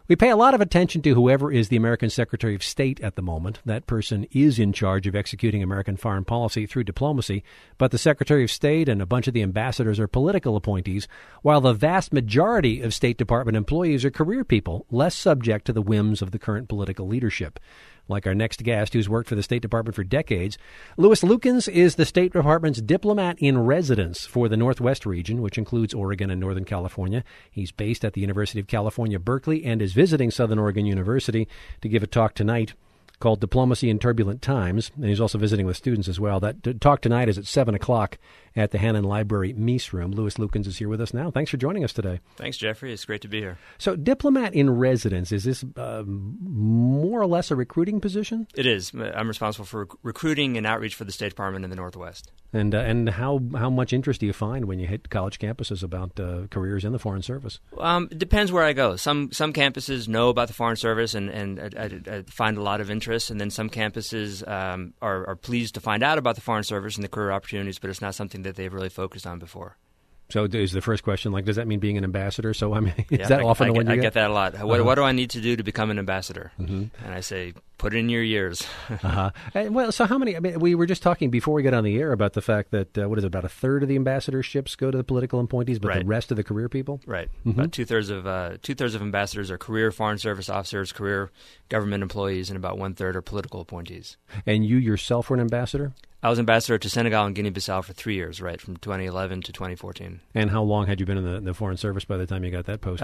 We pay a lot of attention to whoever is the American Secretary of State at the moment. That person is in charge of executing American foreign policy through diplomacy, but the Secretary of State and a bunch of the ambassadors are political appointees, while the vast majority of State Department employees are career people, less subject to the whims of the current political leadership. Like our next guest, who's worked for the State Department for decades. Louis Lukens is the State Department's diplomat in residence for the Northwest region, which includes Oregon and Northern California. He's based at the University of California, Berkeley, and is visiting Southern Oregon University to give a talk tonight called Diplomacy in Turbulent Times, and he's also visiting with students as well. That talk tonight is at 7 o'clock at the Hannon Library Meese Room. Louis Lukens is here with us now. Thanks for joining us today. Thanks, Jeffrey. It's great to be here. So diplomat in residence, is this more or less a recruiting position? It is. I'm responsible for recruiting and outreach for the State Department in the Northwest. And how much interest do you find when you hit college campuses about careers in the Foreign Service? It depends where I go. Some campuses know about the Foreign Service and I find a lot of interest, and then some campuses are pleased to find out about the Foreign Service and the career opportunities, but it's not something that they've really focused on before. So is the first question, does that mean being an ambassador? So, I mean, is that often the one you get? I get that a lot. What do I need to do to become an ambassador? Mm-hmm. And I say, put it in your years. Well, so how many? I mean, we were just talking before we got on the air about the fact that, about a third of the ambassadorships go to the political appointees, but right. The rest of the career people? Right. Mm-hmm. About two-thirds of ambassadors are career Foreign Service officers, career government employees, and about one-third are political appointees. And you yourself were an ambassador? I was ambassador to Senegal and Guinea-Bissau for 3 years, right, from 2011 to 2014. And how long had you been in the Foreign Service by the time you got that post?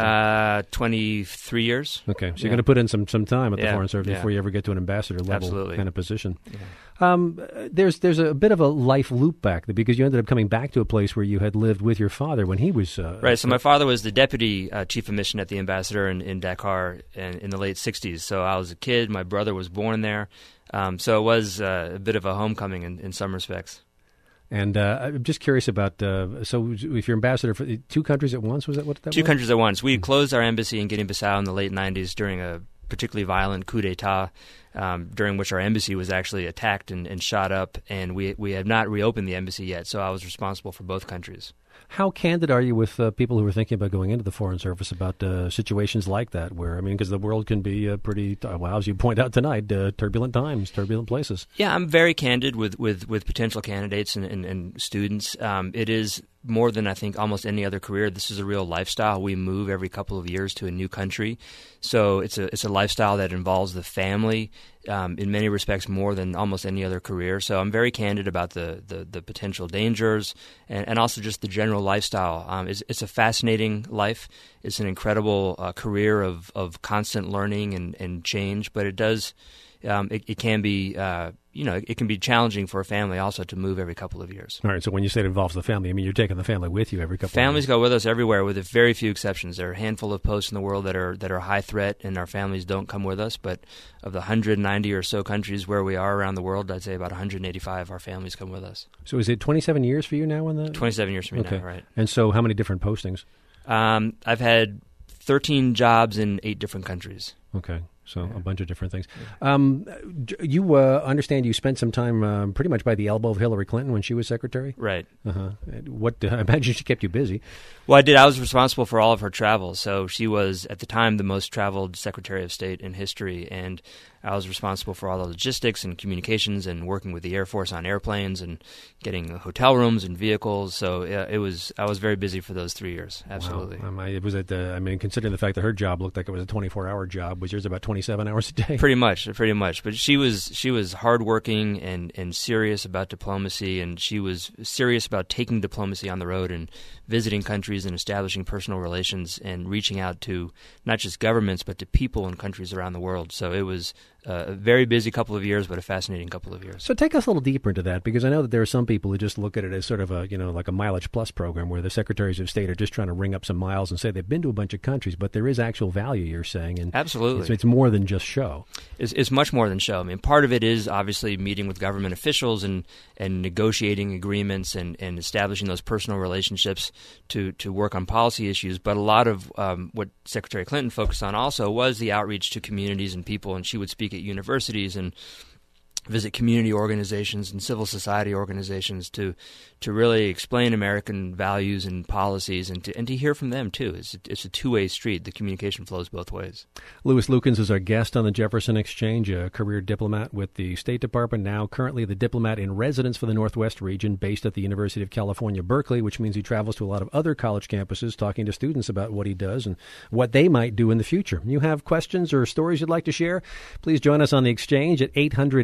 23 years. Okay, so you're going to put in some time at the Foreign Service before you ever get to an ambassador level kind of position. Yeah. There's a bit of a life loop back there because you ended up coming back to a place where you had lived with your father when he was... right, so my father was the deputy chief of mission at the ambassador in Dakar in the late 60s. So I was a kid, my brother was born there. So it was a bit of a homecoming in some respects. And I'm just curious about, so if you're ambassador for 2 countries at once, was that what that was? 2 countries at once. We closed our embassy in Guinea-Bissau in the late 90s during a particularly violent coup d'etat, during which our embassy was actually attacked and shot up, and we have not reopened the embassy yet, so I was responsible for both countries. How candid are you with people who are thinking about going into the Foreign Service about situations like that where, because the world can be pretty, as you point out tonight, turbulent times, turbulent places? Yeah, I'm very candid with potential candidates and students. It is more than I think almost any other career. This is a real lifestyle. We move every couple of years to a new country. So it's a lifestyle that involves the family in many respects more than almost any other career. So I'm very candid about the potential dangers and also just the general lifestyle. It's a fascinating life. It's an incredible career of constant learning and change, but it does it can be it can be challenging for a family also to move every couple of years. All right, so when you say it involves the family, you're taking the family with you every couple of years. Families go with us everywhere with a very few exceptions. There are a handful of posts in the world that are high threat, and our families don't come with us. But of the 190 or so countries where we are around the world, I'd say about 185 our families come with us. So is it 27 years for you now? 27 years for me now, right. And so how many different postings? I've had 13 jobs in 8 different countries. Okay. So a bunch of different things. You understand you spent some time pretty much by the elbow of Hillary Clinton when she was secretary? Right. What I imagine she kept you busy. Well, I did. I was responsible for all of her travels. So she was, at the time, the most traveled Secretary of State in history, and I was responsible for all the logistics and communications and working with the Air Force on airplanes and getting hotel rooms and vehicles. So I was very busy for those 3 years. Absolutely. Wow. It was considering the fact that her job looked like it was a 24-hour job, was yours about 27 hours a day? Pretty much. But she was hardworking and serious about diplomacy, and she was serious about taking diplomacy on the road and visiting countries and establishing personal relations and reaching out to not just governments but to people in countries around the world. So it was a very busy couple of years, but a fascinating couple of years. So take us a little deeper into that, because I know that there are some people who just look at it as sort of like a mileage plus program where the secretaries of state are just trying to ring up some miles and say they've been to a bunch of countries, but there is actual value, you're saying. And absolutely. It's more than just show. It's much more than show. I mean, part of it is obviously meeting with government officials and negotiating agreements and establishing those personal relationships to work on policy issues. But a lot of what Secretary Clinton focused on also was the outreach to communities and people, and she would speak at universities and visit community organizations and civil society organizations to really explain American values and policies, and to hear from them too. It's a two-way street. The communication flows both ways. Louis Lukens is our guest on the Jefferson Exchange, a career diplomat with the State Department, now currently the diplomat in residence for the Northwest region, based at the University of California, Berkeley, which means he travels to a lot of other college campuses talking to students about what he does and what they might do in the future. You have questions or stories you'd like to share? Please join us on the Exchange at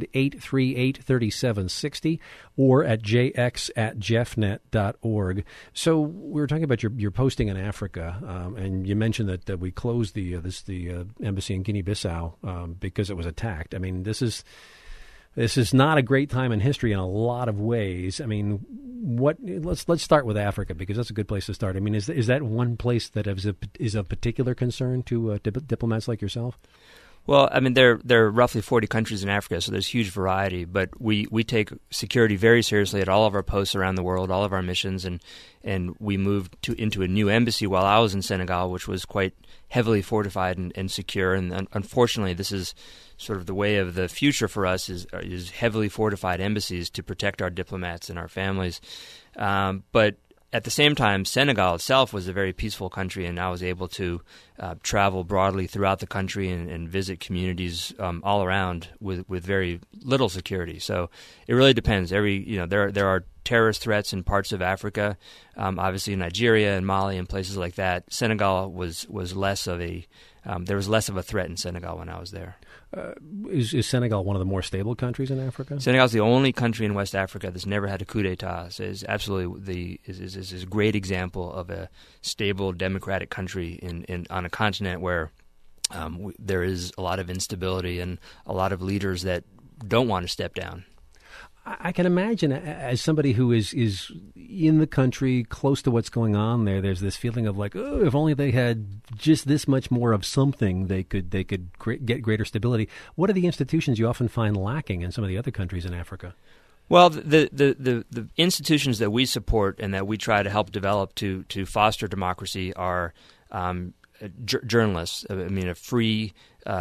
800-838-3760 or at jx@jeffnet.org. So we were talking about your posting in Africa, and you mentioned that we closed the embassy in Guinea-Bissau because it was attacked. I mean, this is not a great time in history in a lot of ways. I mean, let's start with Africa, because that's a good place to start. I mean, is that one place that is of particular concern to diplomats like yourself? Well, I mean, there are roughly 40 countries in Africa, so there's huge variety. But we take security very seriously at all of our posts around the world, all of our missions, and we moved into a new embassy while I was in Senegal, which was quite heavily fortified and secure. And unfortunately, this is sort of the way of the future for us, is heavily fortified embassies to protect our diplomats and our families. But at the same time, Senegal itself was a very peaceful country, and I was able to travel broadly throughout the country and visit communities all around with very little security. So it really depends. There are terrorist threats in parts of Africa, obviously Nigeria and Mali and places like that. Senegal was less of a there was less of a threat in Senegal when I was there. Is Senegal one of the more stable countries in Africa? Senegal is the only country in West Africa that's never had a coup d'etat. So it's absolutely is a great example of a stable democratic country on a continent where there is a lot of instability and a lot of leaders that don't want to step down. I can imagine, as somebody who is in the country, close to what's going on there's this feeling of like, oh, if only they had just this much more of something, they could get greater stability. What are the institutions you often find lacking in some of the other countries in Africa? Well, the institutions that we support and that we try to help develop to foster democracy are journalists. I mean, a free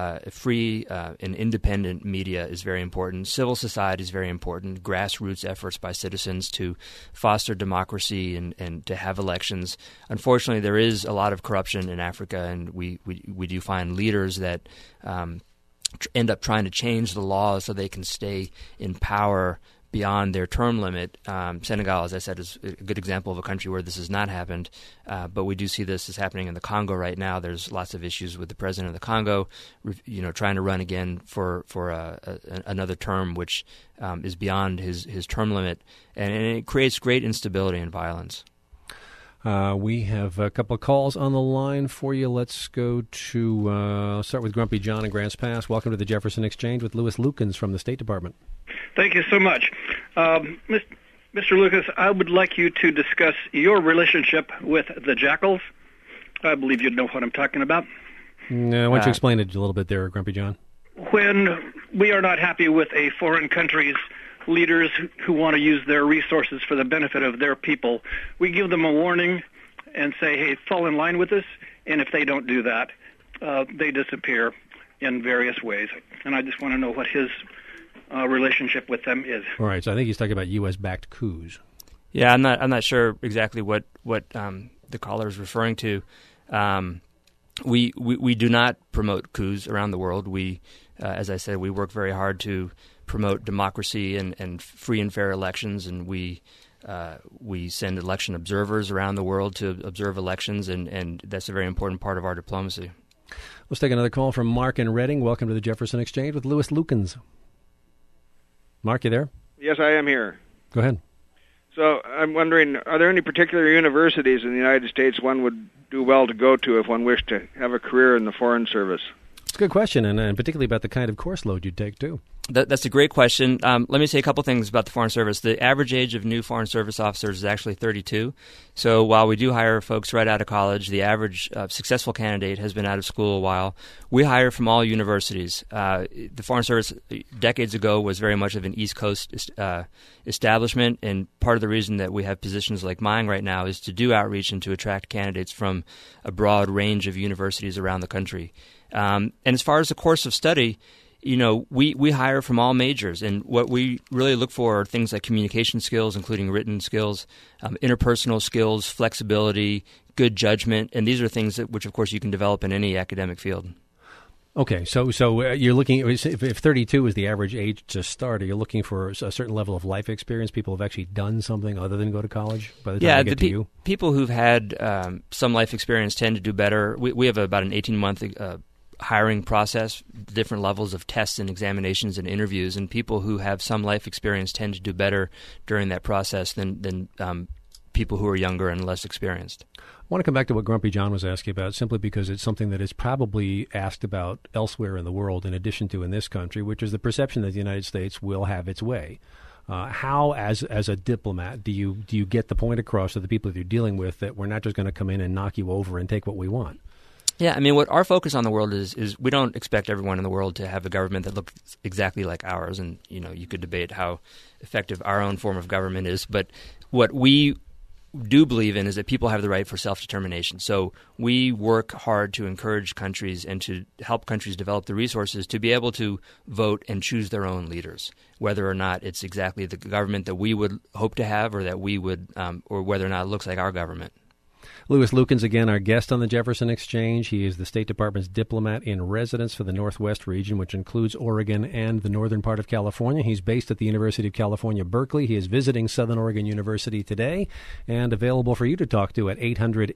and independent media is very important. Civil society is very important. Grassroots efforts by citizens to foster democracy and to have elections. Unfortunately, there is a lot of corruption in Africa, and we do find leaders that end up trying to change the laws so they can stay in power beyond their term limit. Senegal, as I said, is a good example of a country where this has not happened, but we do see this is happening in the Congo right now. There's lots of issues with the president of the Congo, trying to run again for another term, which is beyond his term limit, and it creates great instability and violence. We have a couple of calls on the line for you. Let's go to start with Grumpy John in Grants Pass. Welcome to the Jefferson Exchange with Louis Lukens from the State Department. Thank you so much. Mr. Lukens, I would like you to discuss your relationship with the Jackals. I believe you know what I'm talking about. No, why don't you explain it a little bit there, Grumpy John? When we are not happy with a foreign country's leaders who want to use their resources for the benefit of their people, we give them a warning and say, hey, fall in line with us, and if they don't do that, they disappear in various ways. And I just want to know what his relationship with them is. All right, so I think he's talking about U.S.-backed coups. Yeah, I'm not sure exactly what the caller is referring to. We do not promote coups around the world. We, as I said, we work very hard to promote democracy and free and fair elections, and we send election observers around the world to observe elections, and that's a very important part of our diplomacy. Let's take another call from Mark in Reading. Welcome to the Jefferson Exchange with Louis Lukens. Mark, you there? Yes, I am here. Go ahead. So I'm wondering, are there any particular universities in the United States one would do well to go to if one wished to have a career in the Foreign Service? It's a good question, and particularly about the kind of course load you'd take, too. That's a great question. Let me say a couple things about the Foreign Service. The average age of new Foreign Service officers is actually 32. So while we do hire folks right out of college, the average successful candidate has been out of school a while. We hire from all universities. The Foreign Service decades ago was very much of an East Coast establishment, and part of the reason that we have positions like mine right now is to do outreach and to attract candidates from a broad range of universities around the country. And as far as the course of study, we hire from all majors, and what we really look for are things like communication skills, including written skills, interpersonal skills, flexibility, good judgment, and these are things which, of course, you can develop in any academic field. Okay, so you're looking, if 32 is the average age to start, are you looking for a certain level of life experience? People have actually done something other than go to college by the time they get to you? People who've had some life experience tend to do better. We have about an 18-month hiring process, different levels of tests and examinations and interviews, and people who have some life experience tend to do better during that process than people who are younger and less experienced. I want to come back to what Grumpy John was asking about, simply because it's something that is probably asked about elsewhere in the world in addition to in this country, which is the perception that the United States will have its way. How, as a diplomat, do you get the point across to the people that you're dealing with that we're not just going to come in and knock you over and take what we want? Yeah, I mean, what our focus on the world is we don't expect everyone in the world to have a government that looks exactly like ours, and you could debate how effective our own form of government is, but what we do believe in is that people have the right for self-determination. So we work hard to encourage countries and to help countries develop the resources to be able to vote and choose their own leaders, whether or not it's exactly the government that we would hope to have, or that we would, or whether or not it looks like our government. Louis Lukens, again, our guest on the Jefferson Exchange. He is the State Department's diplomat in residence for the Northwest region, which includes Oregon and the northern part of California. He's based at the University of California, Berkeley. He is visiting Southern Oregon University today and available for you to talk to at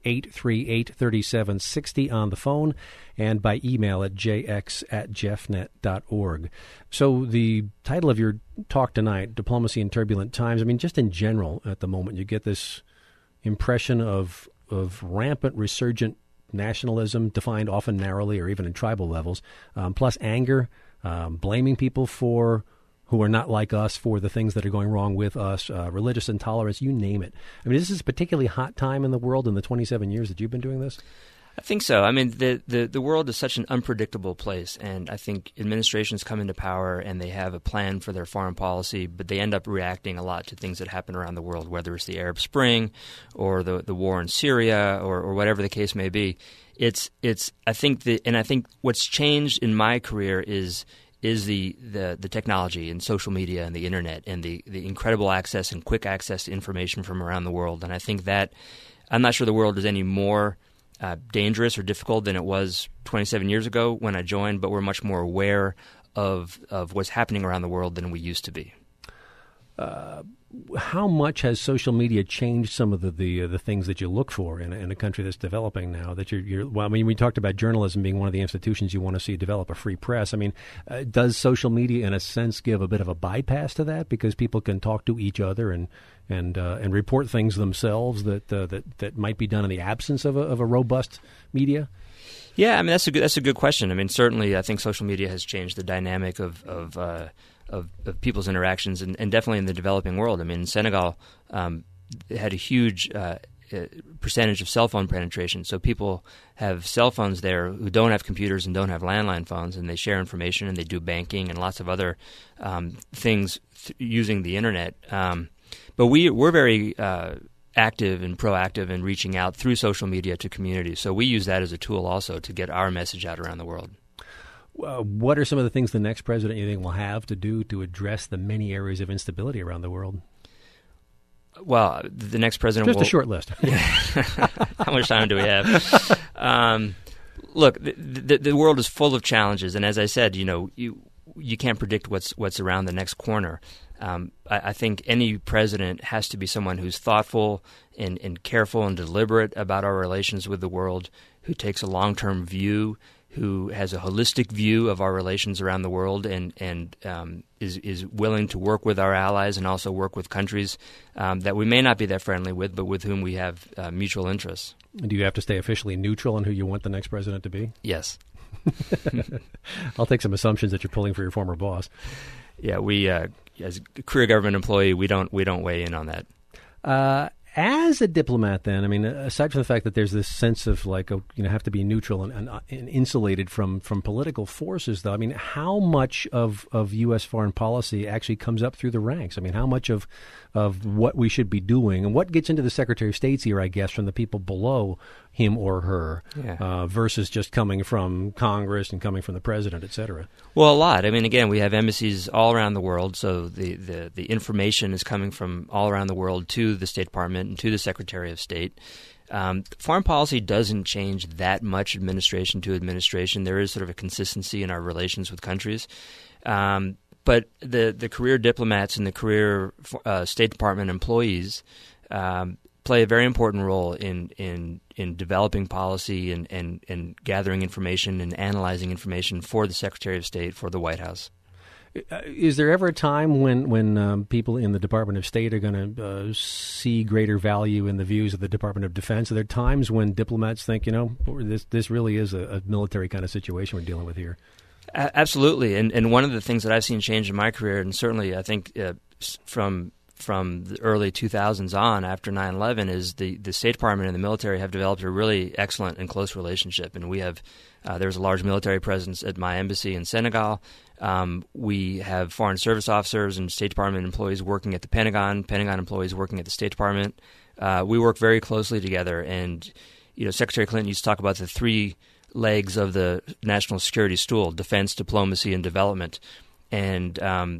800-838-3760 on the phone and by email at jx@jeffnet.org. So the title of your talk tonight, Diplomacy in Turbulent Times, I mean, just in general at the moment, you get this impression of rampant, resurgent nationalism, defined often narrowly or even in tribal levels, plus anger, blaming people who are not like us for the things that are going wrong with us, religious intolerance, you name it. I mean, this is a particularly hot time in the world in the 27 years that you've been doing this? I think so. I mean, the world is such an unpredictable place, and I think administrations come into power and they have a plan for their foreign policy, but they end up reacting a lot to things that happen around the world, whether it's the Arab Spring or the war in Syria or whatever the case may be. I think what's changed in my career is the technology and social media and the internet and the incredible access and quick access to information from around the world. And I think that I'm not sure the world is any more dangerous or difficult than it was 27 years ago when I joined, but we're much more aware of what's happening around the world than we used to be. How much has social media changed some of the things that you look for in a country that's developing now? That well, I mean, we talked about journalism being one of the institutions you want to see develop a free press. I mean, does social media, in a sense, give a bit of a bypass to that because people can talk to each other and report things themselves that might be done in the absence of a robust media? Yeah, I mean that's a good question. I mean, certainly, I think social media has changed the dynamic of people's interactions, and definitely in the developing world. I mean, Senegal had a huge percentage of cell phone penetration, so people have cell phones there who don't have computers and don't have landline phones, and they share information and they do banking and lots of other things using the internet. But we're very active and proactive in reaching out through social media to communities, so we use that as a tool also to get our message out around the world. What are some of the things the next president you think will have to do to address the many areas of instability around the world? Well, the next president Just a short list. How much time do we have? Look, the world is full of challenges, and as I said, you can't predict what's around the next corner. I think any president has to be someone who's thoughtful and careful and deliberate about our relations with the world, who takes a long-term view, who has a holistic view of our relations around the world, and is willing to work with our allies and also work with countries that we may not be that friendly with, but with whom we have mutual interests. Do you have to stay officially neutral on who you want the next president to be? Yes. I'll take some assumptions that you're pulling for your former boss. Yeah, we as a career government employee, we don't weigh in on that. As a diplomat, then, I mean, aside from the fact that there's this sense of have to be neutral and insulated from political forces, though, I mean, how much of U.S. foreign policy actually comes up through the ranks? I mean, how much of what we should be doing and what gets into the Secretary of State's ear, I guess, from the people below him or her, versus just coming from Congress and coming from the president, et cetera? Well, a lot. I mean, again, we have embassies all around the world, so the information is coming from all around the world to the State Department and to the Secretary of State. Foreign policy doesn't change that much administration to administration. There is sort of a consistency in our relations with countries. But the career diplomats and the career State Department employees play a very important role in developing policy and gathering information and analyzing information for the Secretary of State, for the White House. Is there ever a time when people in the Department of State are going to see greater value in the views of the Department of Defense? Are there times when diplomats think, this really is a military kind of situation we're dealing with here? Absolutely. And one of the things that I've seen change in my career, and certainly I think from the early 2000s on, after 9/11, is the State Department and the military have developed a really excellent and close relationship. And we have there's a large military presence at my embassy in Senegal. We have Foreign Service officers and State Department employees working at the Pentagon employees working at the State Department. We work very closely together. And, Secretary Clinton used to talk about the three legs of the national security stool: defense, diplomacy, and development. And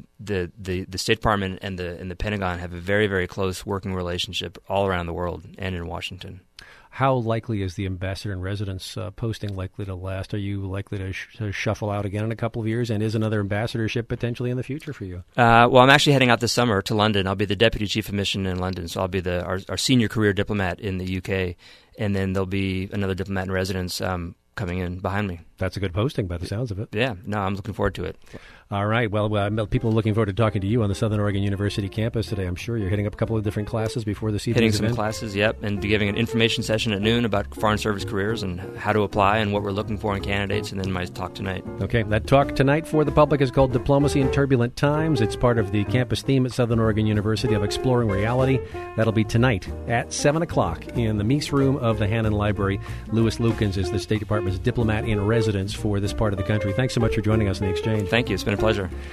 the State Department and the Pentagon have a very, very close working relationship all around the world and in Washington. How likely is the ambassador in residence posting likely to last? Are you likely to shuffle out again in a couple of years? And is another ambassadorship potentially in the future for you? Well, I'm actually heading out this summer to London. I'll be the Deputy Chief of Mission in London, so I'll be our senior career diplomat in the UK. And then there'll be another diplomat in residence coming in behind me. That's a good posting by the sounds of it. Yeah, no, I'm looking forward to it. All right. Well, people are looking forward to talking to you on the Southern Oregon University campus today. I'm sure you're hitting up a couple of different classes before this evening's event. Hitting some classes, yep, and be giving an information session at noon about foreign service careers and how to apply and what we're looking for in candidates, and then my talk tonight. Okay, that talk tonight for the public is called Diplomacy in Turbulent Times. It's part of the campus theme at Southern Oregon University of Exploring Reality. That'll be tonight at 7 o'clock in the Meese Room of the Hannon Library. Louis Lukens is the State Department's diplomat in residence for this part of the country. Thanks so much for joining us in the exchange. Thank you. It's been a pleasure.